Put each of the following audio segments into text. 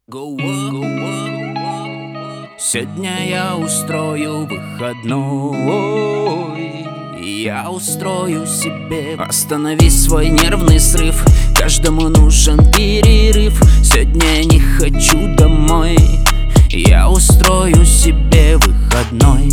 Сегодня я устрою выходной. Я устрою себе. Останови свой нервный срыв. Каждому нужен перерыв. Сегодня я не хочу домой. Я устрою себе выходной.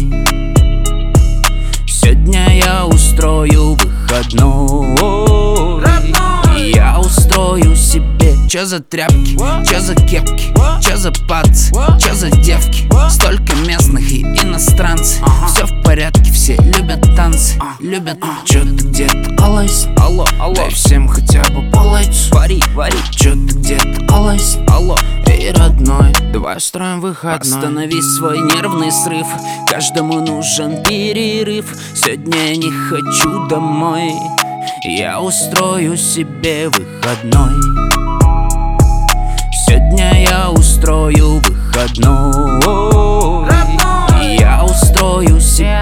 Сегодня я устрою выходной. Я устрою себе. Чё за тряпки, чё за кепки, чё за пацы, чё за девки. Столько местных и иностранцев. Все в порядке, все любят танцы, любят. Чё ты где-то колось? Алло, алло. Дай всем хотя бы полойцу. Вари, вари. Чё ты где-то колось? Алло. Эй, родной, давай устроим выходной. Останови свой нервный срыв. Каждому нужен перерыв. Сегодня я не хочу домой. Я устрою себе выходной. Сегодня я устрою выходной. Я устрою себе.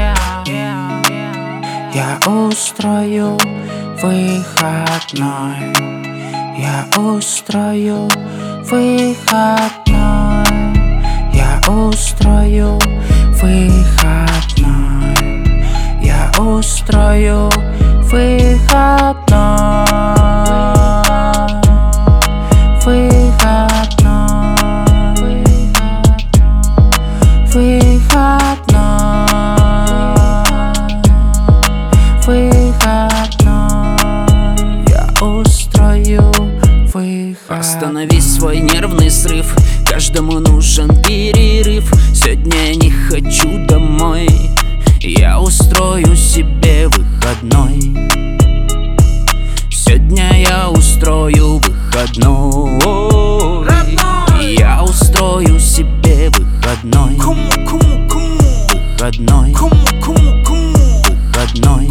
Я устрою выходной. Я устрою выходной. Я устрою выходной. Я устрою выходной. Выходной. Выходной. Выходной. Я устрою выходной. Останови свой нервный срыв. Каждому нужен перерыв. Сегодня я не хочу домой. Я устрою себе выходной. Сегодня я устрою выходной. Я устрою себе выходной. Выходной. Выходной.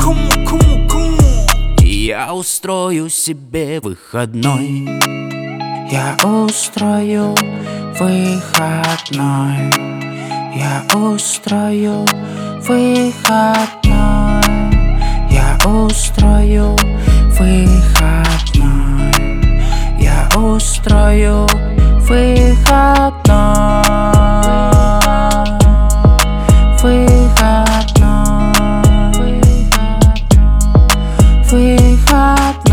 Я устрою себе выходной. Я устрою выходной. Я устрою выходной. Я устрою выходной. Я устрою выходной. Выходной. Выходной.